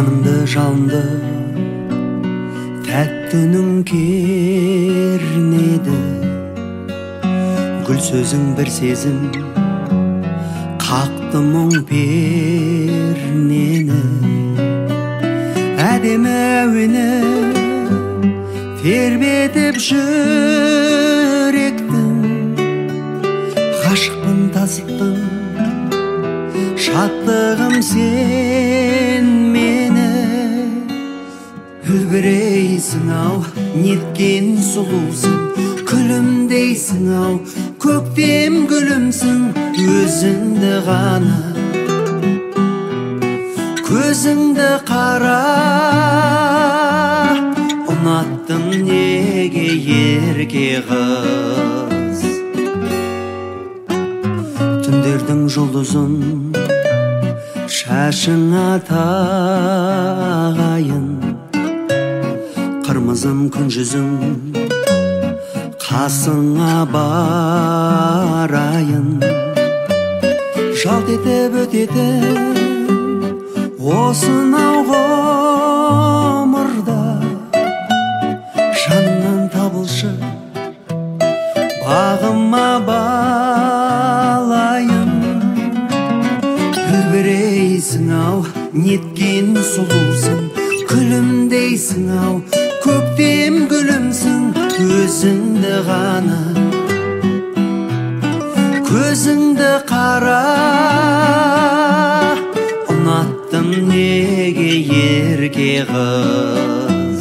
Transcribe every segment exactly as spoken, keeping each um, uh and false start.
жанымды жалынды тәтті үнің кернеді. Гүл сөзің бір сезім қақты мұң пернені. Әдемі әуені тербетіп жүректің. Ғашықпын, тасыттың шаттығым сен мені. Үлбірейсің ау, неткен сұлусың, күлімдейсің ау, көктем гүлімсің. Өзіңді ғана, көзіңді қара, ұнаттым неге ерке қыз. Түндердің жұлдызын шашыңа тағайын, қырмызым күн жүзің қасыңа барайын. Жалт етіп өтетін осынау ғұмырда жанымнан табылшы, бағыма балайын. Үлбірейсің ау, неткен сұлусың, күлімдейсің ау, көктем гүлімсің. Өзіңді ғана, көзіңді қара, ұнаттым неге ерке қыз.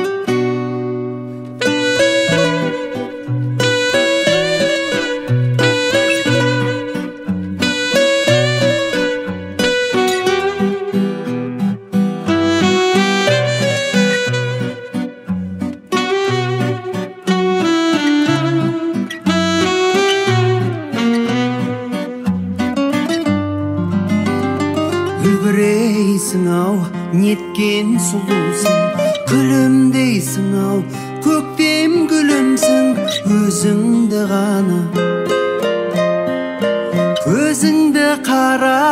Үлбірейсің ау, неткен сұлусың, күлімдейсің ау, көктем гүлімсің. Өзіңді ғана, көзіңді қара,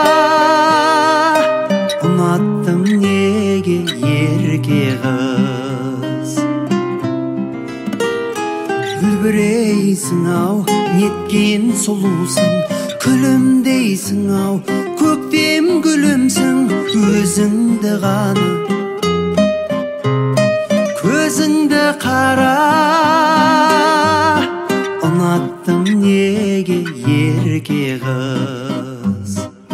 ұнаттым неге ерке қыз. Үлбірейсің ау, неткен сұлусың, күлімдейсің ау, көктем гүлімсің. Өзіңді ғана, көзіңді қара, ұнаттым неге ерке қыз.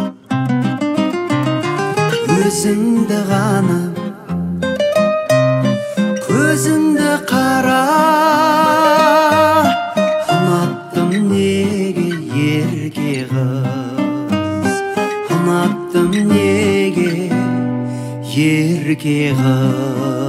Өзіңді ғана, көзіңді қара, ұнаттым неге ерке қыз. Ұнаттым неге ерке қыз.